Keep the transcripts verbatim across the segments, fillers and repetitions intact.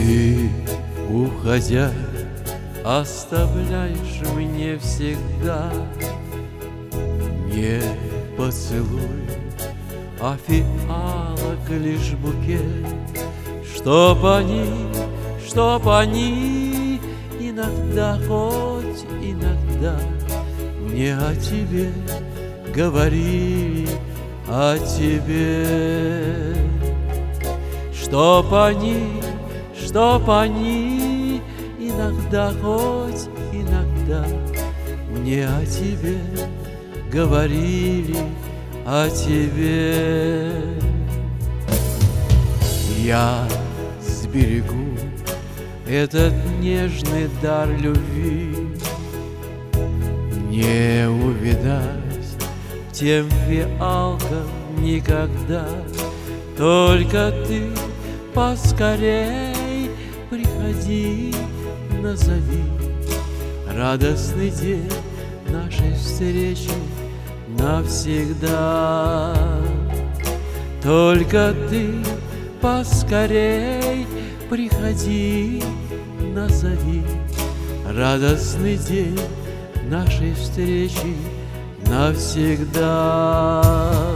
Ты, уходя, оставляешь мне всегда не поцелуй, а фиалок лишь букет, чтоб они, чтоб они иногда, хоть иногда мне о тебе говорили, о тебе. Чтоб они, чтоб они иногда, хоть иногда мне о тебе говорили, о тебе. Я сберегу этот нежный дар любви, не увидать тем фиалкам никогда. Только ты поскорей приходи, назови радостный день нашей встречи навсегда. Только ты поскорей приходи, назови радостный день нашей встречи навсегда.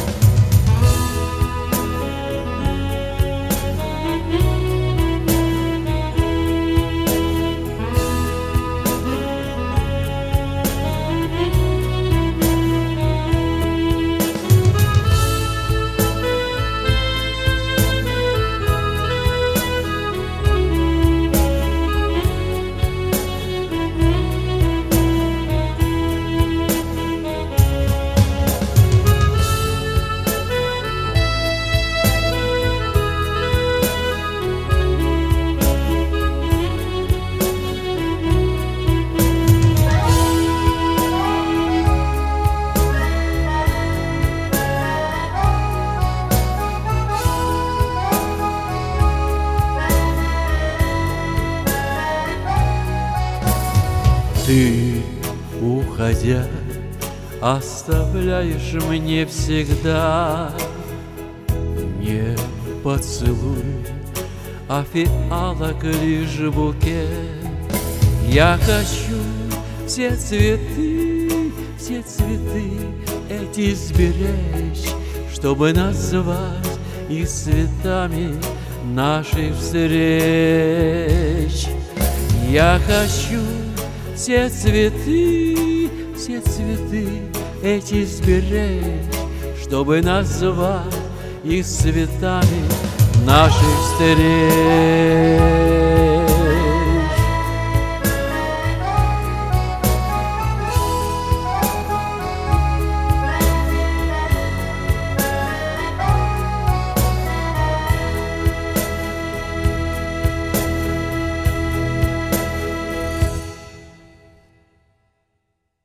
Ты, уходя, оставляешь мне всегда не поцелуй, а фиалок лишь букет. Я хочу все цветы, все цветы эти сберечь, чтобы назвать их цветами наших встреч. Я хочу все цветы, все цветы эти сберечь, чтобы назвать их цветами наших встреч.